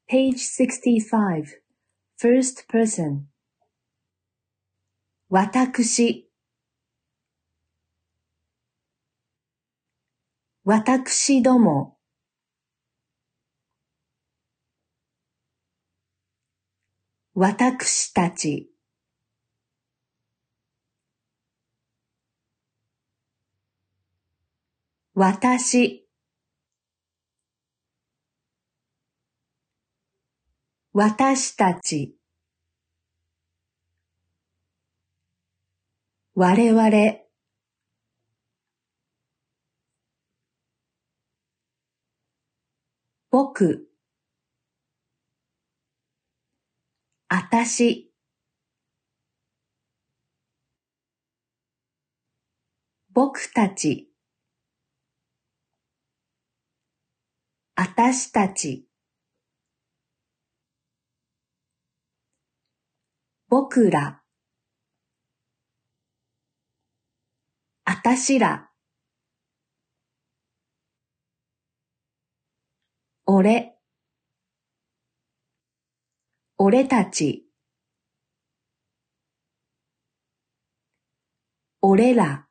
Page 65. First person. 私、私ども、私たち、私、私たち、我々、僕、あたし、僕たち、あたしたち、僕ら、あたしら、俺、俺たち、俺ら。